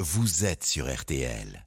vous êtes sur RTL.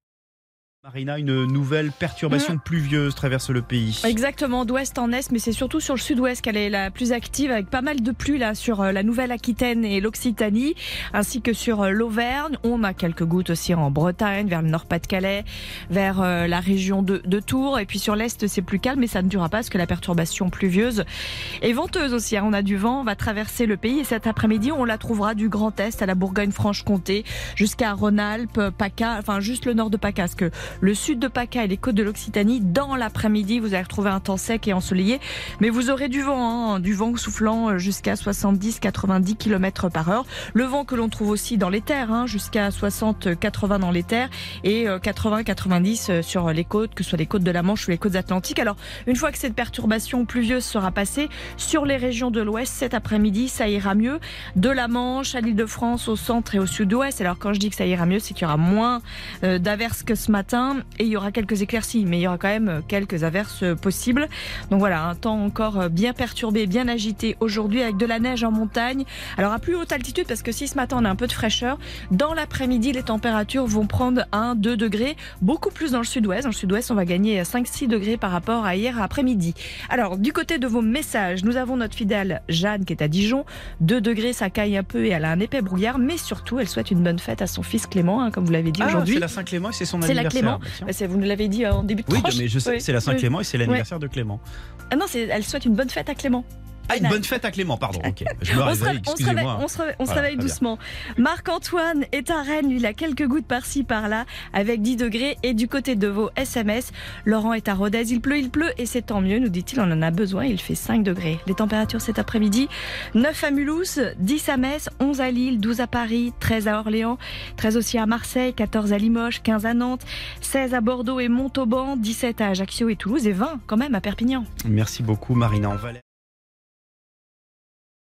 Marina, une nouvelle perturbation pluvieuse traverse le pays. Exactement, d'ouest en est, mais c'est surtout sur le sud-ouest qu'elle est la plus active, avec pas mal de pluie là sur la Nouvelle-Aquitaine et l'Occitanie, ainsi que sur l'Auvergne. On a quelques gouttes aussi en Bretagne, vers le Nord-Pas-de-Calais, vers la région de Tours. Et puis sur l'est, c'est plus calme, mais ça ne durera pas parce que la perturbation pluvieuse est venteuse aussi. On a du vent, on va traverser le pays. Et cet après-midi, on la trouvera du Grand Est à la Bourgogne-Franche-Comté, jusqu'à Rhône-Alpes, PACA, enfin juste le nord de PACA, parce que le sud de PACA et les côtes de l'Occitanie, dans l'après-midi, vous allez retrouver un temps sec et ensoleillé. Mais vous aurez du vent soufflant jusqu'à 70-90 km par heure. Le vent que l'on trouve aussi dans les terres, jusqu'à 60-80 dans les terres et 80-90 sur les côtes, que ce soit les côtes de la Manche ou les côtes atlantiques. Alors, une fois que cette perturbation pluvieuse sera passée, sur les régions de l'ouest, cet après-midi, ça ira mieux. De la Manche à l'Île-de-France, au centre et au sud-ouest. Alors, quand je dis que ça ira mieux, c'est qu'il y aura moins d'averses que ce matin. Et il y aura quelques éclaircies, mais il y aura quand même quelques averses possibles. Donc voilà, un temps encore bien perturbé, bien agité aujourd'hui, avec de la neige en montagne. Alors à plus haute altitude, parce que si ce matin on a un peu de fraîcheur, dans l'après-midi les températures vont prendre 1-2 degrés, beaucoup plus dans le sud-ouest. Dans le sud-ouest, on va gagner 5-6 degrés par rapport à hier après-midi. Alors du côté de vos messages, nous avons notre fidèle Jeanne qui est à Dijon. 2 degrés, ça caille un peu et elle a un épais brouillard, mais surtout elle souhaite une bonne fête à son fils Clément, comme vous l'avez dit aujourd'hui. C'est la Saint-Clément et c'est son C'est la anniversaire. Clément. Vous nous l'avez dit en début de Oui, tranche. mais je sais, Oui. c'est la Saint-Clément et c'est l'anniversaire de Clément. Ah non, elle souhaite une bonne fête à Clément. Ah, une bonne fête à Clément, pardon. Ok, je me réveille, excusez-moi. On se réveille doucement. Marc-Antoine est à Rennes, lui, il a quelques gouttes par-ci, par-là, avec 10 degrés. Et du côté de vos SMS, Laurent est à Rodez, il pleut, et c'est tant mieux, nous dit-il, on en a besoin, il fait 5 degrés. Les températures cet après-midi, 9 à Mulhouse, 10 à Metz, 11 à Lille, 12 à Paris, 13 à Orléans, 13 aussi à Marseille, 14 à Limoges, 15 à Nantes, 16 à Bordeaux et Montauban, 17 à Ajaccio et Toulouse, et 20 quand même à Perpignan. Merci beaucoup Marina.